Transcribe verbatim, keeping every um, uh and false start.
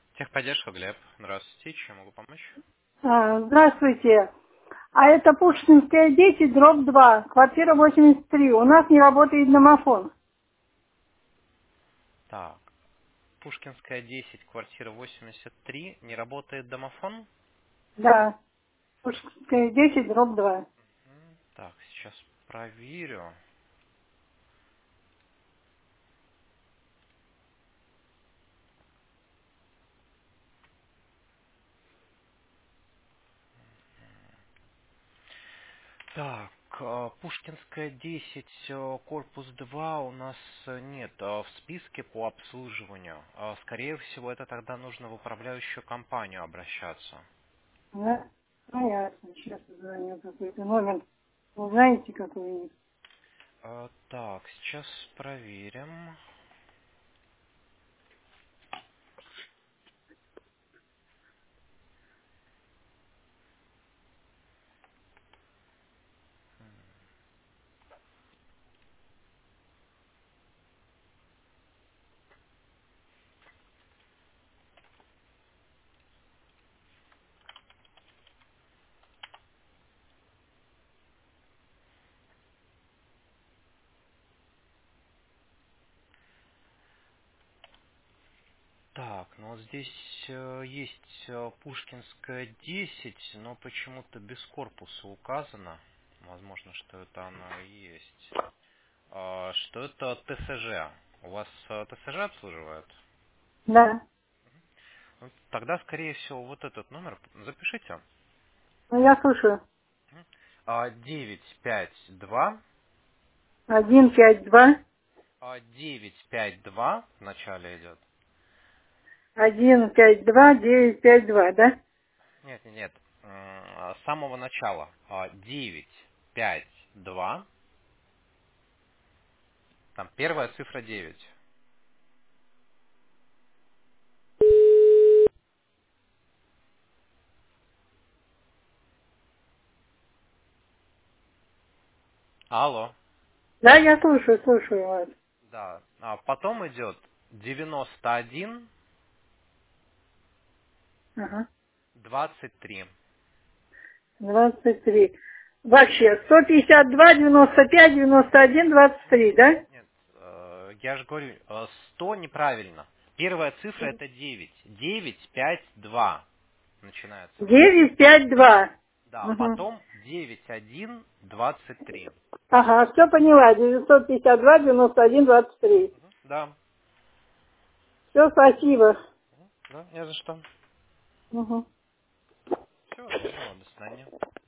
Техподдержка, Глеб. Здравствуйте. Чем могу помочь? А, Здравствуйте. А это Пушкинская десять, дробь два, квартира восемьдесят три. У нас не работает домофон. Так. Пушкинская десять, квартира восемьдесят три. Не работает домофон? Да, Пушкинская десять, дробь два. М, Так, сейчас проверю. Так, э, Пушкинская десять, э, корпус два у нас э, нет э, в списке по обслуживанию. Э, Скорее всего, это тогда нужно в управляющую компанию обращаться. Да? Ну, ясно. Сейчас позвоню какой-то номер. Вы знаете, какой-нибудь? Э, Так, сейчас проверим. Так, ну вот здесь э, есть э, Пушкинская десять, но почему-то без корпуса указано. Возможно, что это оно и есть. А, что это ТСЖ. У вас э, ТСЖ обслуживают? Да. Ну, тогда, скорее всего, вот этот номер запишите. Ну, я слушаю. М. А, девять пять два, Один, пять, два, а, девять пять два в начале идет. один, пять, два, девять, пять, два, да? Нет, нет, нет. М, С самого начала. А, девять пять два. Там первая цифра девять. Алло. Да, я слушаю, слушаю вас. Да. А потом идет девяносто один Ага. двадцать три. двадцать три. Вообще, сто пятьдесят два, девяносто пять, девяносто один, двадцать Нет, три, нет, да? нет, нет. Э, Я же говорю, э, сто неправильно. Первая цифра это девять. девять пять два начинается номер. девять пять два. Да, Угу. потом девять один двадцать три. Ага, все поняла. девятьсот пятьдесят два, девяносто один, двадцать три. Да. Все, спасибо. Да, не за что. Угу. Всего доброго, до свидания.